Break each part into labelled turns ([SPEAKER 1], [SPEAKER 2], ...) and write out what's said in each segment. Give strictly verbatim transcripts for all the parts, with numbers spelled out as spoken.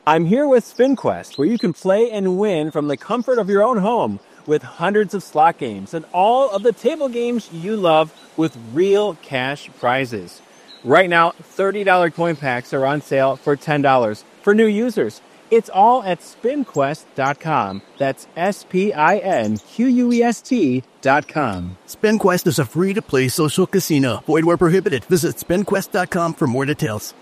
[SPEAKER 1] I'm here with SpinQuest, where you can play and win from the comfort of your own home with hundreds of slot games and all of the table games you love with real cash prizes. Right now, thirty dollars coin packs are on sale for ten dollars for new users. It's all at spin quest dot com. That's S P I N Q U E S T dot com.
[SPEAKER 2] SpinQuest is a free-to-play social casino. Void where prohibited. Visit spin quest dot com for more details.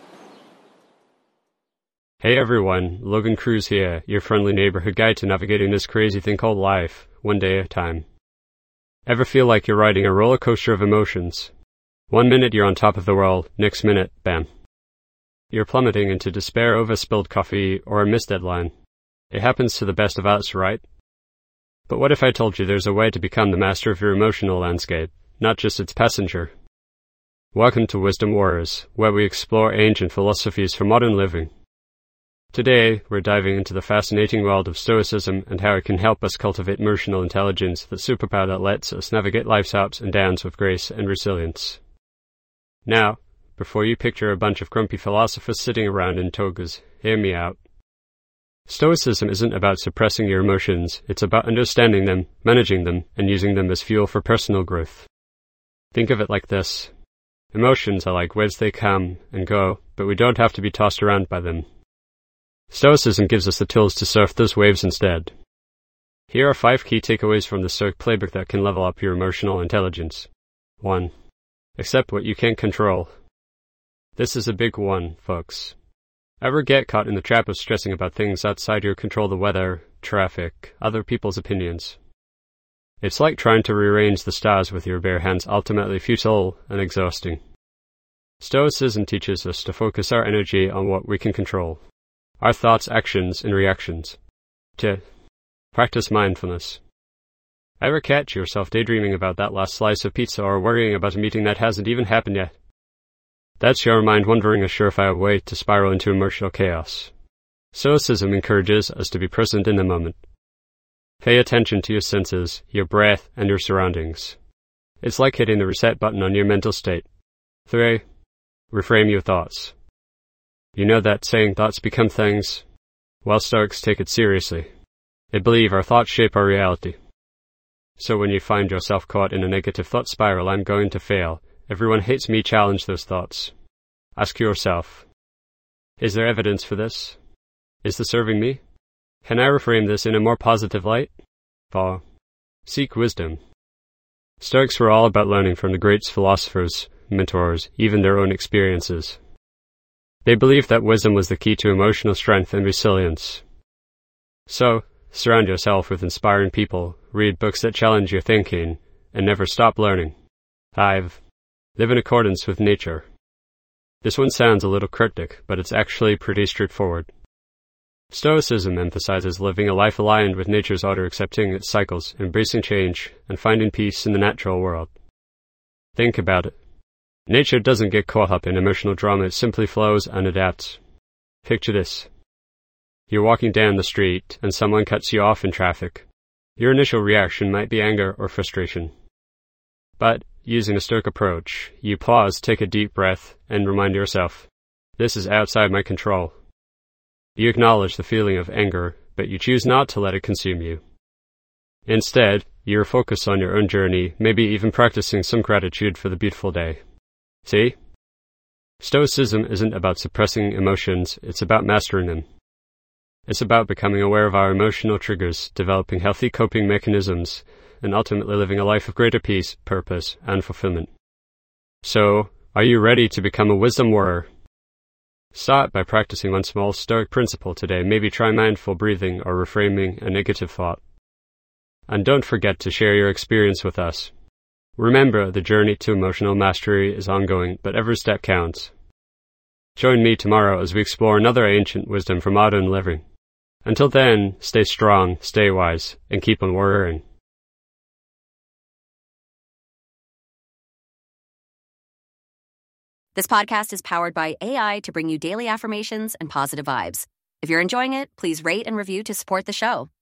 [SPEAKER 3] Hey everyone, Logan Cruz here, your friendly neighborhood guide to navigating this crazy thing called life, one day at a time. Ever feel like you're riding a roller coaster of emotions? One minute you're on top of the world, next minute, bam. You're plummeting into despair over spilled coffee or a missed deadline. It happens to the best of us, right? But what if I told you there's a way to become the master of your emotional landscape, not just its passenger? Welcome to Wisdom Warriors, where we explore ancient philosophies for modern living. Today, we're diving into the fascinating world of Stoicism and how it can help us cultivate emotional intelligence, that superpower that lets us navigate life's ups and downs with grace and resilience. Now, before you picture a bunch of grumpy philosophers sitting around in togas, hear me out. Stoicism isn't about suppressing your emotions, it's about understanding them, managing them, and using them as fuel for personal growth. Think of it like this. Emotions are like waves, they come and go, but we don't have to be tossed around by them. Stoicism gives us the tools to surf those waves instead. Here are five key takeaways from the Stoic playbook that can level up your emotional intelligence. one. Accept what you can't control. This is a big one, folks. Ever get caught in the trap of stressing about things outside your control, the weather, traffic, other people's opinions? It's like trying to rearrange the stars with your bare hands, ultimately futile and exhausting. Stoicism teaches us to focus our energy on what we can control. Our thoughts, actions, and reactions. To practice mindfulness. Ever catch yourself daydreaming about that last slice of pizza or worrying about a meeting that hasn't even happened yet? That's your mind wandering a surefire way to spiral into emotional chaos. Stoicism encourages us to be present in the moment. Pay attention to your senses, your breath, and your surroundings. It's like hitting the reset button on your mental state. three. Reframe your thoughts. You know that saying, thoughts become things? Well, Stoics take it seriously. They believe our thoughts shape our reality. So when you find yourself caught in a negative thought spiral, I'm going to fail, everyone hates me, challenge those thoughts. Ask yourself, is there evidence for this? Is this serving me? Can I reframe this in a more positive light? four. Seek wisdom. Stoics were all about learning from the great philosophers, mentors, even their own experiences. They believed that wisdom was the key to emotional strength and resilience. So, surround yourself with inspiring people, read books that challenge your thinking, and never stop learning. five. Live in accordance with nature. This one sounds a little cryptic, but it's actually pretty straightforward. Stoicism emphasizes living a life aligned with nature's order, accepting its cycles, embracing change, and finding peace in the natural world. Think about it. Nature doesn't get caught up in emotional drama, it simply flows and adapts. Picture this. You're walking down the street and someone cuts you off in traffic. Your initial reaction might be anger or frustration. But, using a Stoic approach, you pause, take a deep breath, and remind yourself, this is outside my control. You acknowledge the feeling of anger, but you choose not to let it consume you. Instead, you're focused on your own journey, maybe even practicing some gratitude for the beautiful day. See? Stoicism isn't about suppressing emotions, it's about mastering them. It's about becoming aware of our emotional triggers, developing healthy coping mechanisms, and ultimately living a life of greater peace, purpose, and fulfillment. So, are you ready to become a wisdom warrior? Start by practicing one small Stoic principle today. Maybe try mindful breathing or reframing a negative thought. And don't forget to share your experience with us. Remember, the journey to emotional mastery is ongoing, but every step counts. Join me tomorrow as we explore another ancient wisdom from modern living. Until then, stay strong, stay wise, and keep on warrioring.
[SPEAKER 4] This podcast is powered by A I to bring you daily affirmations and positive vibes. If you're enjoying it, please rate and review to support the show.